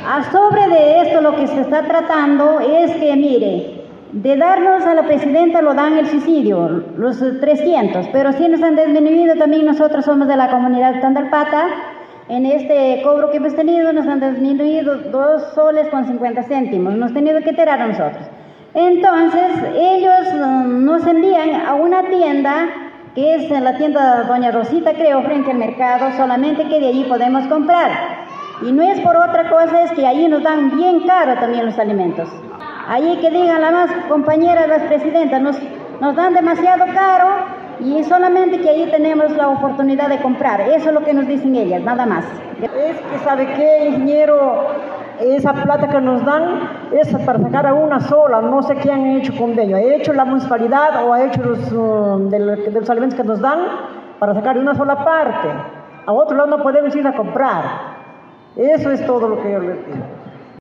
A sobre de esto lo que se está tratando es que, mire, de darnos a la presidenta lo dan el subsidio, los 300, pero si nos han disminuido también nosotros somos de la comunidad Tandalpata, en este cobro que hemos tenido nos han disminuido 2 soles con 50 céntimos, hemos tenido que tirar a nosotros. Entonces ellos nos envían a una tienda, que es la tienda Doña Rosita, creo, frente al mercado, solamente que de allí podemos comprar. Y no es por otra cosa, es que allí nos dan bien caro también los alimentos. Allí que digan las más compañeras, las presidentas, nos dan demasiado caro y solamente que allí tenemos la oportunidad de comprar. Eso es lo que nos dicen ellas, nada más. Es que, ¿sabe qué, ingeniero? Esa plata que nos dan es para sacar a una sola, no sé qué han hecho convenio. ¿Ha hecho la municipalidad o ha hecho de los alimentos que nos dan para sacar de una sola parte? A otro lado no podemos ir a comprar. Eso es todo lo que yo les digo.